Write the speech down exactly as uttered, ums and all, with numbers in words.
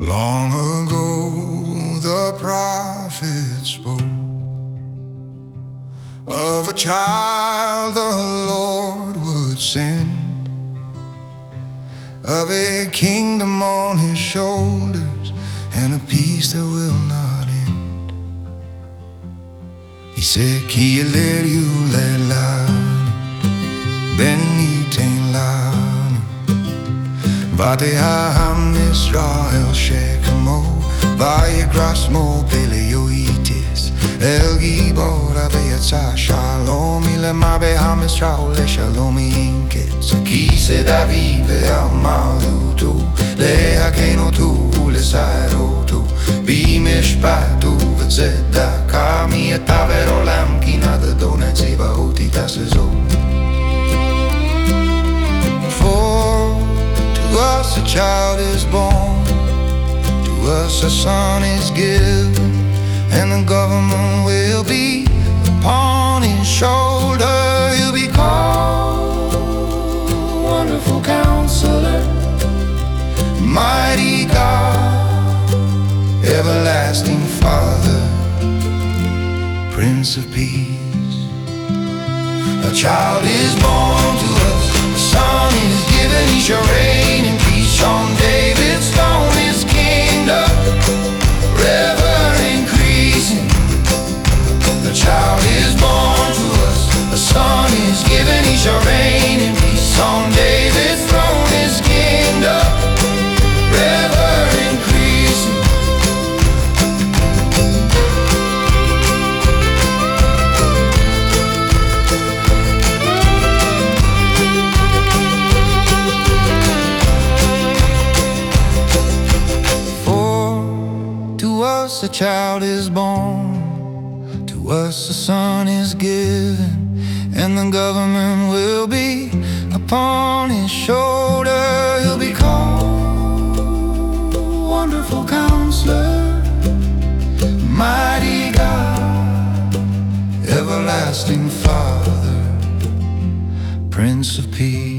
Long ago the prophet spoke of a child the Lord would send, of a kingdom on his shoulders and a peace that will not end. He said, Kieleru lelani, beni tein lani, Vateaham Israel shekamo, Vayegras mo peleoitis, El gibor aveyatza shalom, Ilema beham Israel le shalomi inketz, Kise David ve'amalutu, Le'akenotu le'sairotu, Bimishpatu v'tzedakah, Mi'etaver olam kinad Adonai tzebaot itasezot. To us a child is born, to us a son is given, and the government will be upon his shoulder. He'll be called Wonderful Counselor, Mighty God, Everlasting Father, Prince of Peace. A child is born to us, a son is given, he shall reign in peace on David's throne. His kingdom forever increasing. A child is born to us, a son is given, he shall reign in peace on David's throne. His kingdom forever increasing. To us a child is born, to us a son is given, and the government will be upon his shoulder. He'll be called Wonderful Counselor, Mighty God, Everlasting Father, Prince of Peace.